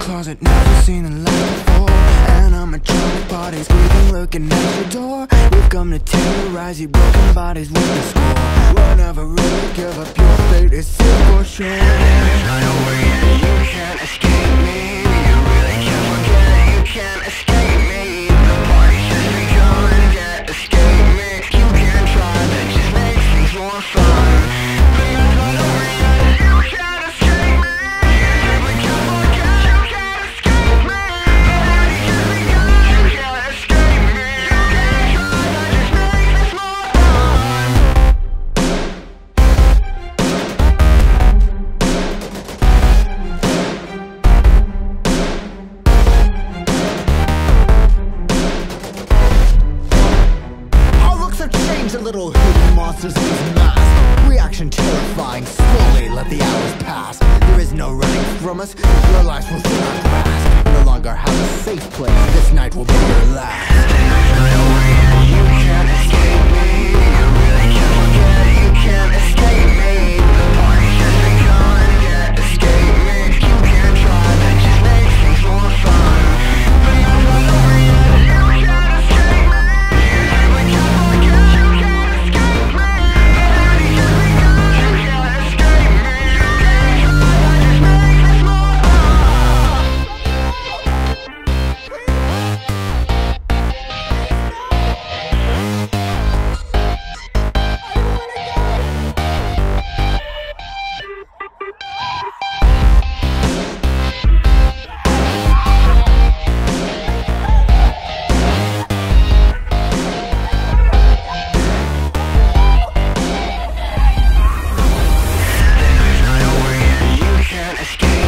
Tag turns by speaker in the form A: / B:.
A: closet, never seen the light before. And I'm a drunk body, squeaking, looking at your door. We've come to terrorize you, broken bodies with the score. We'll never really give up, your fate is sealed for sure. There's no way that you can't escape me. You really can't forget it, you can't escape me. The party's just begun, can't escape me. You can try, that just makes things more fun. But there's no way that you can't escape me. You simply can't forget, you can't escape me. The party's just begun, you can't escape me. You can try, that just makes things more fun.
B: A little hidden monsters in these masks. Reaction terrifying, slowly let the hours pass. There is no running from us, your lives will fill our grasp. No longer have a safe place, this night will be your last.
A: There's no way that you can't escape me. You really can't forget it, you can't escape me. The party's just begun, can't escape me. You can try, that just makes things more fun. But there's no way that you can't escape me. You simply can't forget, you can't escape me. The party's just begun, you can't escape me. You can try, that just makes things more escape.